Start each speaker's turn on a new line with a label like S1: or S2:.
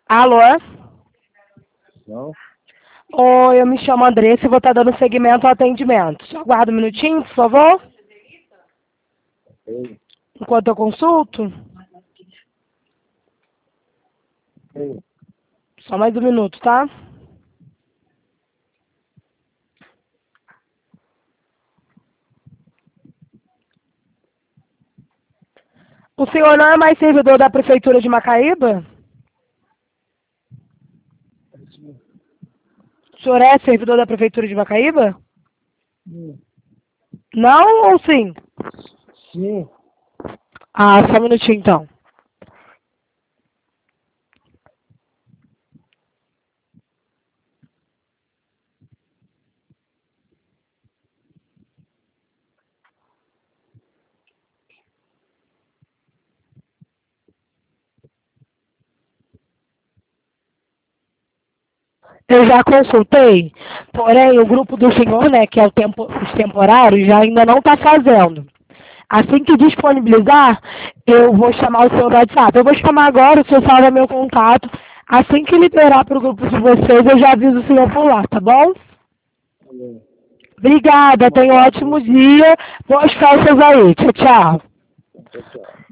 S1: Alô?
S2: Não?
S1: Oi, eu me chamo Andressa e vou estar dando seguimento ao atendimento. Só aguarda um minutinho, por favor,
S2: Ok.
S1: enquanto eu consulto.
S2: Ok.
S1: Só mais um minuto, tá? O senhor não é mais servidor da Prefeitura de Macaíba? O senhor é servidor da Prefeitura de Macaíba?
S2: Sim.
S1: Não ou sim?
S2: Sim.
S1: Ah, só um minutinho então. Eu já consultei, porém o grupo do senhor, né, que é os temporários, já ainda não está fazendo. Assim que disponibilizar, eu vou chamar o senhor no WhatsApp. Eu vou chamar agora, o senhor salva meu contato. Assim que liberar para o grupo de vocês, eu já aviso o senhor por lá, tá bom?
S2: Valeu.
S1: Obrigada, tenha um ótimo dia. Boas festas aí. Tchau, tchau.
S2: Tchau, tchau.